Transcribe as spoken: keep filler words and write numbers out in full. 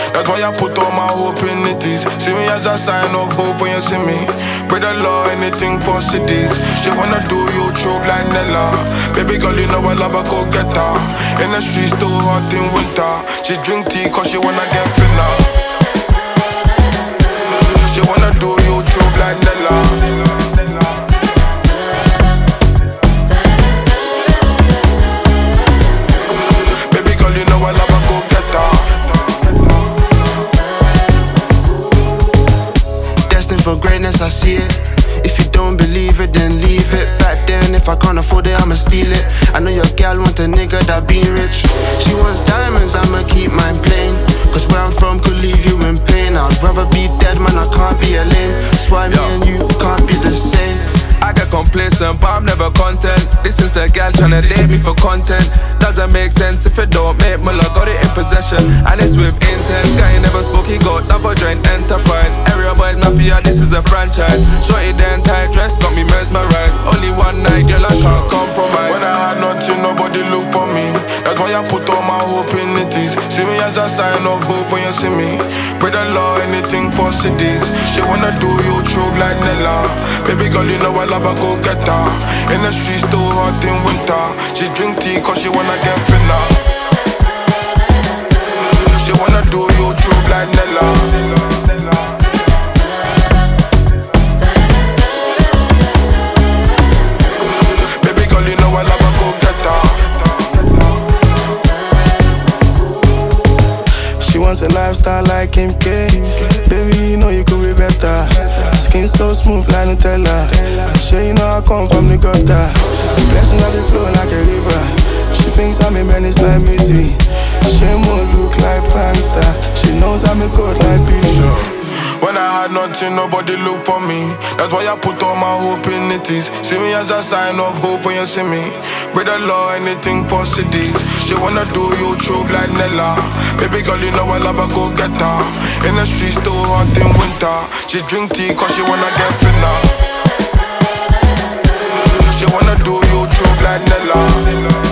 That's why I put all my hope in it is. See me as a sign of hope when you see me. Pray the Lord, anything for cities. She wanna do YouTube like Nella. Baby girl, you know I love her, go get her. In the streets, too hot in winter. She drink tea cause she wanna get thinner. She wanna do YouTube like Nella. Baby girl, you know I love her, go get her. Destined for greatness, I see it. If you don't believe it, then leave it. Back then, if I can't afford it, I'ma steal it. I know your gal want a nigga that be rich. She wants diamonds, I'ma keep mine plain. Cause where I'm from could leave you in pain. I'd rather be dead, man, I can't be a lame. That's why me Yo. and you can't be the same. I get complacent, but I'm never content. This is the gal tryna date me for content. Doesn't make sense if it don't make me look. Got it in possession, and it's with intent. Guy never spoke, he got double joint enterprise. Area boys mafia, this is a franchise. Shorty then tight dress, got me mesmerized. Only one night, girl, I can't compromise. When I had nothing, nobody look for me. That's why I put all my hope in it is. See me as a sign of hope when you see me. Pray the Lord, anything for cities. She wanna do YouTube like Nella. Baby girl, you know I love her, go get her. In the streets, too hot in winter. She drink tea cause she wanna get thinner. She wanna do YouTube like Nella. Baby girl, you know I love her, go get her. She wants a lifestyle like Kim K. Baby, you know you could be better. Skin so smooth like Nutella. Sure you know I come from the gutter. Blessings on the flow like a river. She thinks I'm a menace like Missy. She won't look like Prankster. She knows I'm a god like Bishop. When I had nothing, nobody look for me. That's why I put all my hope in it is. See me as a sign of hope when you see me. Pray the Lord, anything for cities. She wanna do YouTube like Nella. Baby girl, you know I love her, go get her. In the streets, too hot in winter. She drink tea cause she wanna get thinner. She wanna do YouTube like Nella.